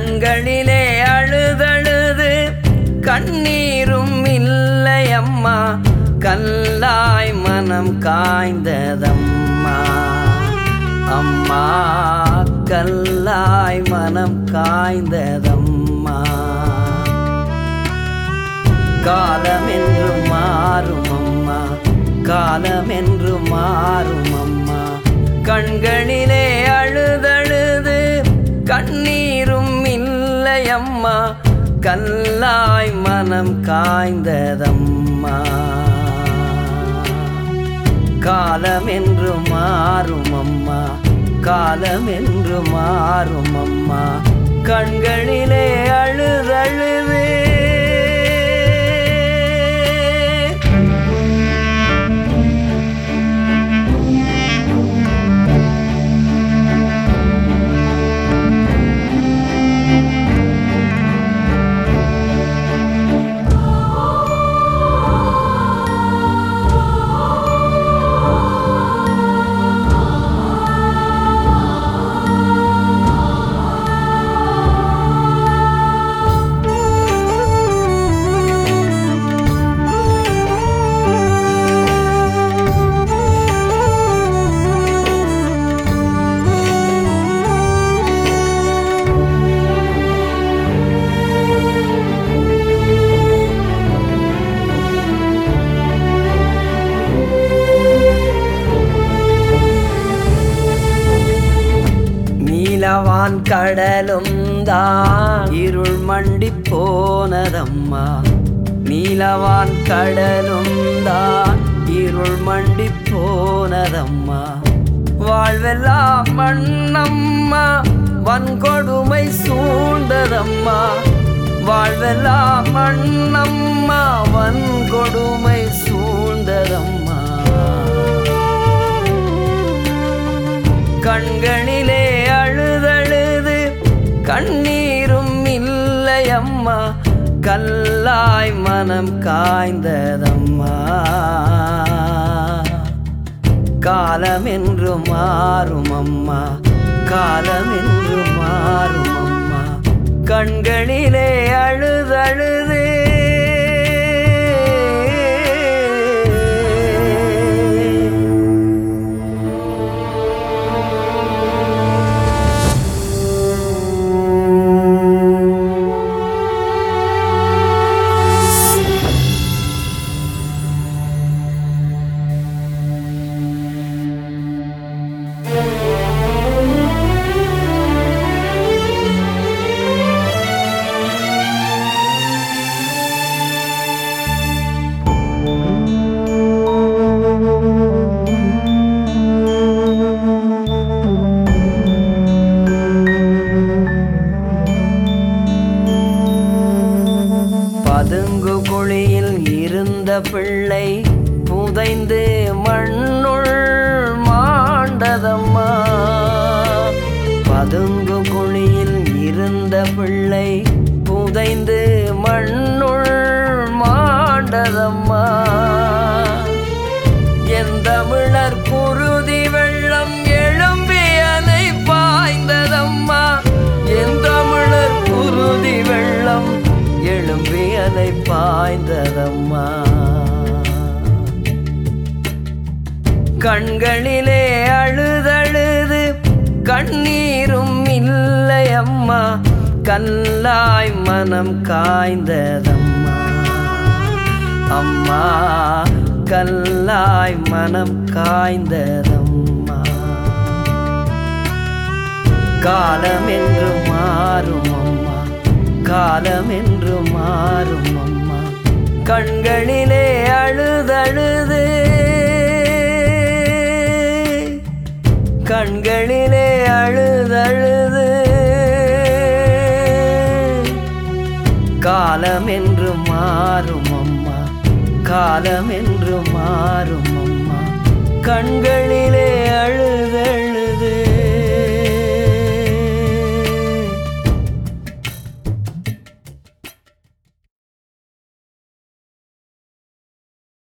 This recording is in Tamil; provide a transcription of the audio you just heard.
கண்களிலே அழுதழுது கண்ணீரும் இல்லையம்மா, கல்லாய் மனம் காய்ந்ததம்மா. அம்மா கல்லாய் மனம் காய்ந்ததம்மா. காலமென்று மாறும் அம்மா, காலமென்று மாறும் அம்மா. கண்களிலே அழுதழுது கண்ணீரும் இல்லையம்மா, கல்லாய் மனம் காய்ந்ததம்மா. காலமென்று மாறும் அம்மா, காலமென்று மாறும் அம்மா. கண்களிலே அழுதழுது நீலவான் கடலும் தான் இருள் மண்டி போனதம்மா. நீலவான் கடலும் தான் இருள் மண்டி போனதம்மா. வாழ்வெல்லாம் மண்ணம்மா, வன்கொடுமை சூழ்ந்ததம்மா. வாழ்வெல்லாம் மண்ணம்மா, வன்கொடுமை சூழ்ந்ததம்மா. கண்களிலே அழுதழுது கண்ணீரும் இல்லையம்மா, கல்லாய் மனம் காய்ந்ததம்மா. காலமென்று மாறும் அம்மா, காலமென்று மாறும் அம்மா. கண்களிலே அழுதழுது பதுங்கு குழியில் இருந்த பிள்ளை புதைந்து மண்ணுள் மாண்டதம்மா. பதுங்கு குழியில் இருந்த பிள்ளை புதைந்து மண்ணுள் மாண்டதம்மா. என் தமிழர் குருதி வெள்ளம் எழும்பி அலை பாய்ந்ததம்மா. என் தமிழர் குருதி வெள்ளம் எழும்பி அலை பாய்ந்ததம்மா. கண்களிலே அழுதழுது கண்ணீரும் இல்லையம்மா, கல்லாய் மனம் காய்ந்ததம்மா. அம்மா கல்லாய் மனம் காய்ந்ததம்மா. காலமென்று மாறும் அம்மா, காலமென்று மாறும் அம்மா. கண்களிலே அழுதழுது கண்களிலே அழுதழுது. காலமென்று மாறும் அம்மா, காலமென்று மாறும் அம்மா. கண்களிலே